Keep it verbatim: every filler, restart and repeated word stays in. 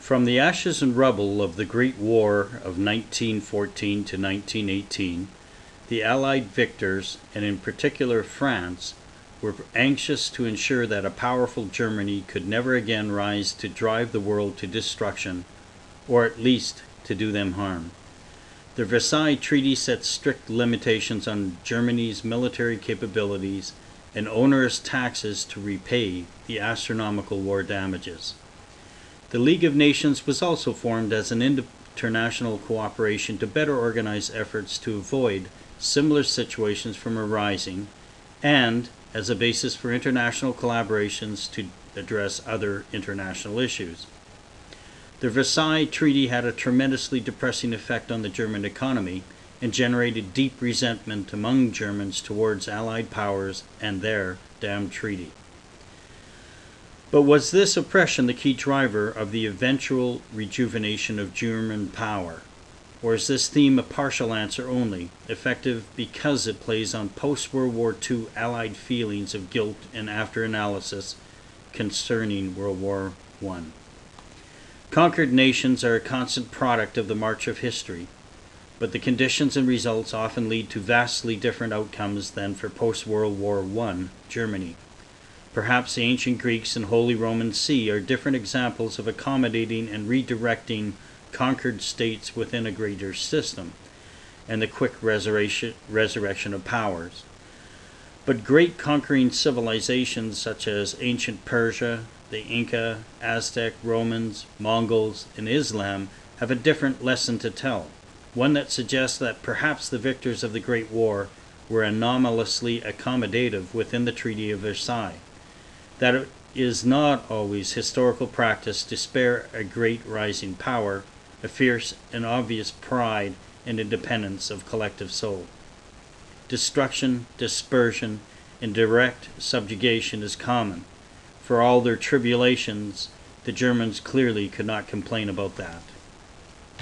From the ashes and rubble of the Great War of nineteen fourteen to nineteen eighteen, the Allied victors, and in particular France, were anxious to ensure that a powerful Germany could never again rise to drive the world to destruction, or at least to do them harm. The Versailles Treaty set strict limitations on Germany's military capabilities and onerous taxes to repay the astronomical war damages. The League of Nations was also formed as an international cooperation to better organize efforts to avoid similar situations from arising, and as a basis for international collaborations to address other international issues. The Versailles Treaty had a tremendously depressing effect on the German economy and generated deep resentment among Germans towards Allied powers and their damned treaty. But was this oppression the key driver of the eventual rejuvenation of German power? Or is this theme a partial answer only, effective because it plays on post-World War Two Allied feelings of guilt and after-analysis concerning World War One? Conquered nations are a constant product of the march of history, but the conditions and results often lead to vastly different outcomes than for post-World War One Germany. Perhaps the ancient Greeks and Holy Roman See are different examples of accommodating and redirecting conquered states within a greater system, and the quick resurrection, resurrection of powers. But great conquering civilizations such as ancient Persia, the Inca, Aztec, Romans, Mongols, and Islam have a different lesson to tell, one that suggests that perhaps the victors of the Great War were anomalously accommodative within the Treaty of Versailles, that it is not always historical practice to spare a great rising power a fierce and obvious pride and independence of collective soul. Destruction, dispersion, and direct subjugation is common. For all their tribulations, the Germans clearly could not complain about that.